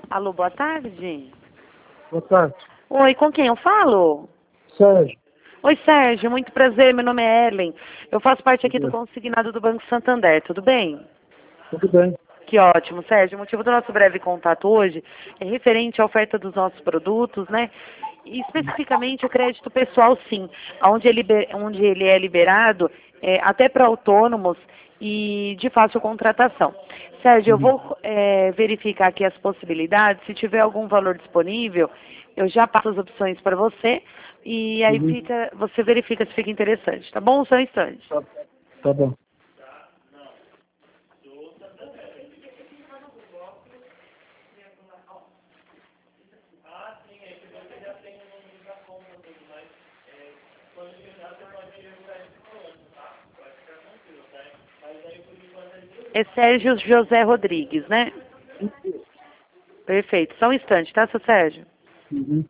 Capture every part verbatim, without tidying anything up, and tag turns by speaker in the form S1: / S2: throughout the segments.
S1: Alô, boa tarde.
S2: Boa tarde.
S1: Oi, com quem eu falo?
S2: Sérgio.
S1: Oi, Sérgio, muito prazer, meu nome é Ellen. Eu faço parte aqui do
S2: Tudo bem?
S1: consignado do Banco Santander, tudo bem?
S2: Tudo bem.
S1: Que ótimo, Sérgio. O motivo do nosso breve contato hoje é referente à oferta dos nossos produtos, né? E especificamente o crédito pessoal, sim, onde ele, onde ele é liberado é, até para autônomos e de fácil contratação. Sérgio, eu
S2: Uhum.
S1: vou é, verificar aqui as possibilidades. Se tiver algum valor disponível, eu já passo as opções para você e aí
S2: Uhum.
S1: fica, você verifica se fica interessante, tá bom? Só um instante.
S2: Tá, tá bom.
S1: É Sérgio José Rodrigues, né? Perfeito. Só um instante, tá, seu Sérgio?
S2: Uhum.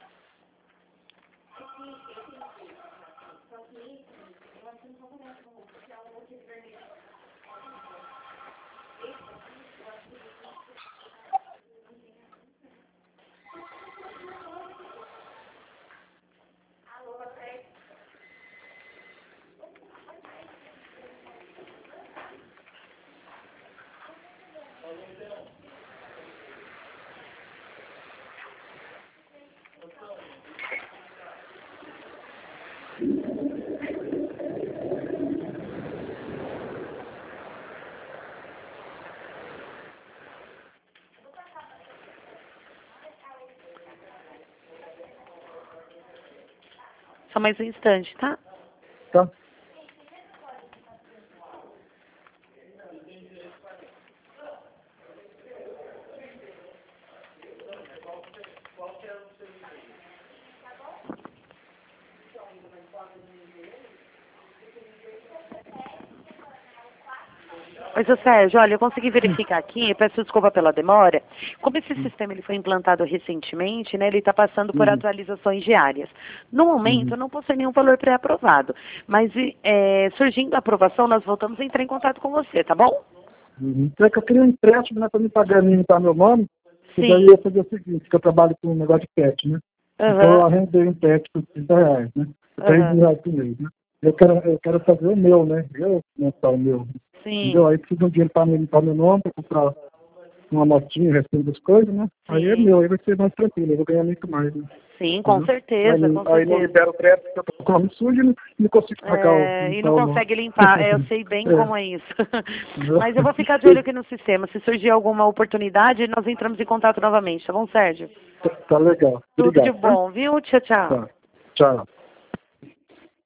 S1: Só mais um instante, tá?
S2: Tá.
S1: Oi, seu Sérgio, olha, eu consegui verificar aqui, eu peço desculpa pela demora. Como esse sistema ele foi implantado recentemente, né, ele está passando por
S2: Uhum.
S1: atualizações diárias. No momento,
S2: Uhum.
S1: eu não possui nenhum valor pré-aprovado, mas é, surgindo a aprovação, nós voltamos a entrar em contato com você, tá bom?
S2: Uhum. É que eu queria um empréstimo, né, para me pagar e tá meu nome, que daí eu
S1: Sim.
S2: ia fazer o seguinte, que eu trabalho com um negócio de pet, né? Então eu
S1: Aham.
S2: arrendei um pet por trinta reais, né? três
S1: Aham.
S2: reais por mês, né? Eu quero, eu quero fazer o meu, né? Eu montar o meu.
S1: Sim.
S2: Entendeu? Aí preciso de um dinheiro para me limpar meu nome, para comprar uma motinha, recebo das coisas, né? Aí é
S1: Sim.
S2: meu, aí vai ser mais tranquilo, eu vou ganhar muito mais, né?
S1: Sim, com
S2: Entendeu? Aí,
S1: certeza,
S2: não-
S1: com
S2: aí não
S1: certeza.
S2: libera o crédito, porque eu tô com o nome sujo e não, não consigo pagar o,
S1: É, e
S2: limpar
S1: não
S2: o nome.
S1: consegue limpar. É, eu sei bem
S2: É,
S1: como é isso.
S2: entendeu?
S1: Mas eu vou ficar de olho aqui no sistema. Se surgir alguma oportunidade, nós entramos em contato novamente, tá bom, Sérgio?
S2: Tá, tá legal.
S1: Tudo de
S2: Obrigado, tá?
S1: bom, viu? Tchau, tchau.
S2: Tá. Tchau.